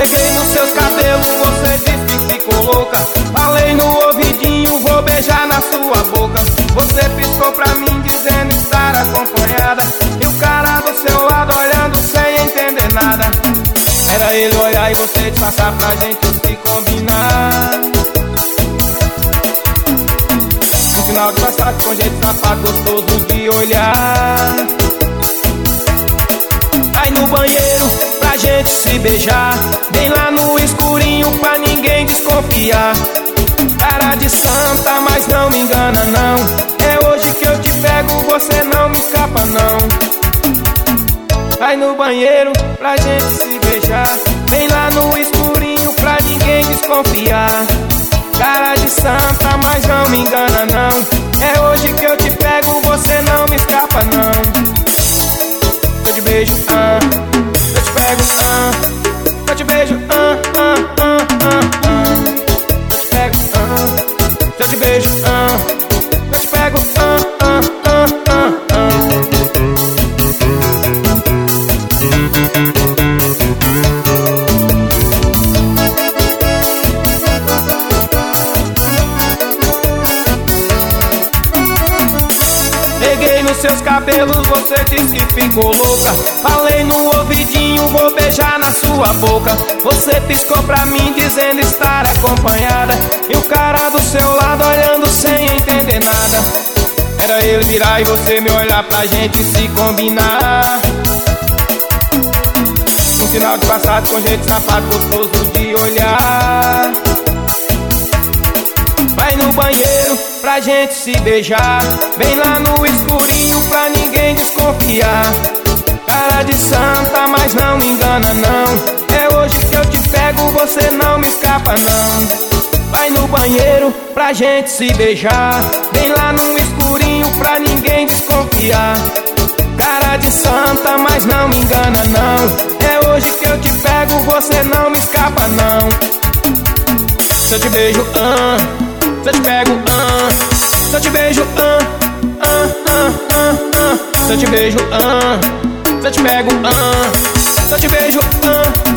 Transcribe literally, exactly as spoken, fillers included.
Peguei nos seus cabelos, você disse que ficou louca. Falei no ouvidinho, vou beijar na sua boca. Você piscou pra mim dizendo estar acompanhada, e o cara do seu lado olhando sem entender nada. Era ele olhar e você disfarçar pra gente se combinar. No final de passado com jeito safado, gostoso de olhar. Aí no banheiro pra gente se beijar, bem lá no escurinho pra ninguém desconfiar. Cara de santa, mas não me engana não. É hoje que eu te pego, você não me escapa não. Aí no banheiro pra gente se beijar, bem lá no escurinho pra ninguém desconfiar. Cara de santa, mas não me engana não. É hoje que eu te pego, você não me escapa não. Eu te beijo, ah, eu te pego, ah, eu te beijo, ah, ah, ah, ah, ah. Eu te pego, ah, eu te beijo, ah, eu te pego, ah, ah, ah, ah, ah. Peguei nos seus cabelos, você disse que ficou louca. Falei no ouvidinho, vou beijar na sua boca. Você piscou pra mim dizendo estar acompanhada, e o cara do seu lado olhando sem entender nada. Era ele virar e você me olhar pra gente se combinar. Um final de passado com jeito safado, gostoso de olhar. Vai no banheiro pra gente se beijar, bem lá no escurinho pra ninguém desconfiar. Cara de santa, mas não me engana não. É hoje que eu te pego, você não me escapa não. Vai no banheiro pra gente se beijar, bem lá no escurinho pra ninguém desconfiar. Cara de santa, mas não me engana não. É hoje que eu te pego, você não me escapa não. Se eu te beijo, ah, se eu te pego, ah, se eu te beijo, ah, ah, ah, ah, ah. Se eu te beijo, ah, se eu te pego, ah, se eu te beijo, ah.